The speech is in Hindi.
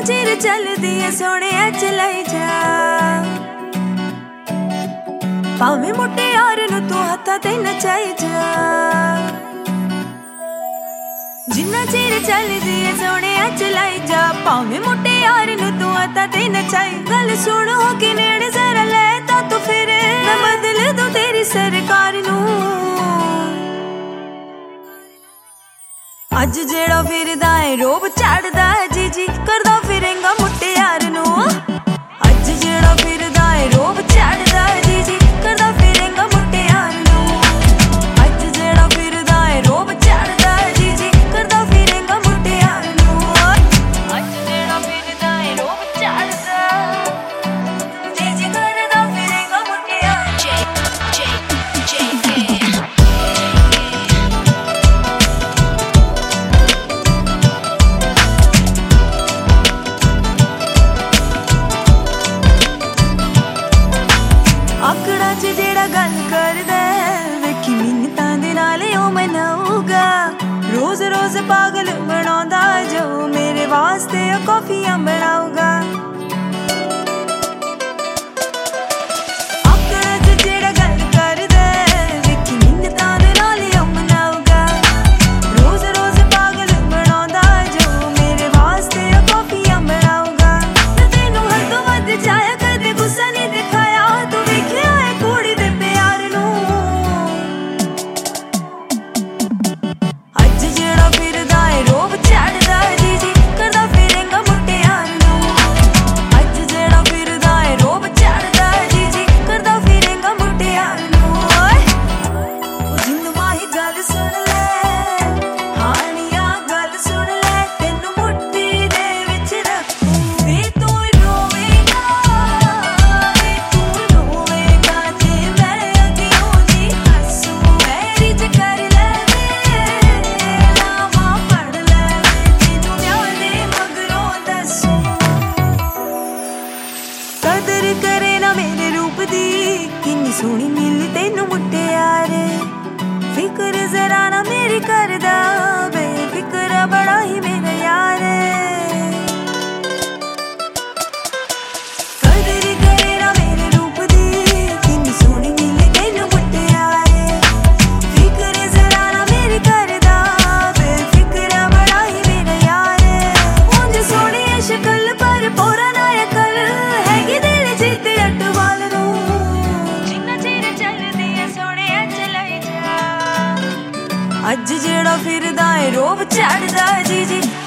चिर चलदी है सोने चलाई जा भावें मोटे यार नू तू हत्था ते नचाई जा जिन्ना चिर चलदी है सोने चलाई जा भावें मोटे यार नू तू हत्था ते नचाई गल सुन हो के नेड़े जरा ले ता तू फिर मैं बदल दूं तेरी सरकार नू अज जेड़ा फिरदा है रोब चढ़दा है जी जी करदा फिरेंगा मुट्टे यार नू अज जेड़ा फिरदा है रोब चढ़दा है जी जी करदा फिरेंगा मुट्टे यार नू अज जेड़ा फिरदा है रोब चढ़दा है जी जी करदा फिरेंगा मुट्टे यार नू अज जेड़ा फिरदा है रोब चढ़दा जी जी करदा फिरेंगा मुट्टे यार आकड़ा च जेड़ा गल करदा वेखी मिन्नतां दे नाल ओ मनाऊगा रोज रोज पागल बनाउंदा जो मेरे वास्ते कॉफियां बनाऊगा आकड़ा च जेड़ा गल करदा वेखी मिन्नतां दे नाल ओ मनाऊगा रोज रोज पागल बनाउंदा जो मेरे वास्ते कॉफियां बनाऊगा तैनू हद तो वध चाया कदे गुस्सा नहीं दिखाया तू वेखिया है कुड़ी दे प्यार नू अज जेड़ा फिरदा है रोब चढ़दा जी जी करदा फिरेंगा मुट्टे यार नू अज जेड़ा फिरदा है रोब चढ़दा जी जी करदा फिरेंगा मुट्टे यार नू ओ जिंद माही गल सुन ले हानिया गल सुन ले तेनू मुट्ठी दे विच रखूं वे तू रोवेगा वे तू रोवेगा जे मैं अगियों दी हसूं मेरी च कर ले लावा पढ़ ले तेनू न्याले मगरों दसूं कदर करे ना मेरे रूप दी किन्नी सोहनी मिली तेनू मुट्टे यार फिक्र जरा ना मेरी करदा बेफिक्र बड़ा ही मेरा यार कदर करे ना मेरे रूप दी किन्नी सोहनी मिली तेनू मुट्टे यार फिक्र जरा ना मेरी करदा बेफिक्र बड़ा ही मेरा यार उंज सोहनी है शक्ल पर पोरा ना अकल हैगी दिल जित अटवाल नू जिन्ना चिर चलदी है सोहणे चलाई जा अज जेड़ा फिरदा है रोब चढ़दा जी जी